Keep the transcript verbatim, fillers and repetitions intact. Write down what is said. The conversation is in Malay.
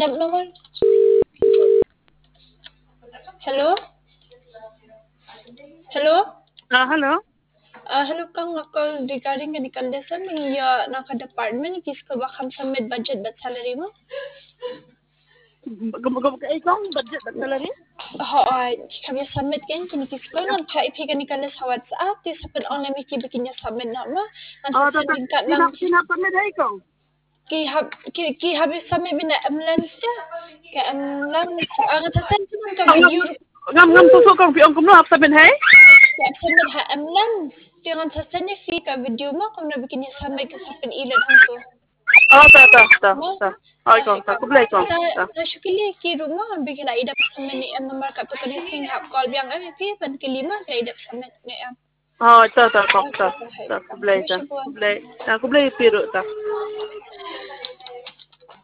Madam naman. Hello? Hello? Ah, hello. Ah, hello kang ako regarding kani kandesan niya naka department kis ko ba kam submit budget but salary mo? Gumagam ka ikong budget at salary? Oo, ay kami submit kan kini kis ko nang try pi kani kandes sa WhatsApp ti sa pen online mi kibikin niya submit na mo. Ang sa Oh, tata, sending ka lang sinap sinapa na dai ikong. ki hab ki ki habi submit bina ambulance ya. Ka ambulance ang sa send ka Ngam video ngam ngam tusuk kong piong kumno hap sabin hai? ya submit ha ambulance. Jangan sa send ni fi ka video mo kung nabikin niya submit ka sa pen ilan hangko. Oh, ta ta ta No? ta. Ay Dahil kong ta ka, kublay kong. sa, Ta. sa syukili, kiro mo, bigyan na idap sa mani ang markup to kanin sing hap call biyang ay, pi, pan kilima, kaya idap sa mani ang. Oh, ta ta kong ta. Dahil Ta ka, kublay ta. wish you po. Kublay. Ta kublay piro ta.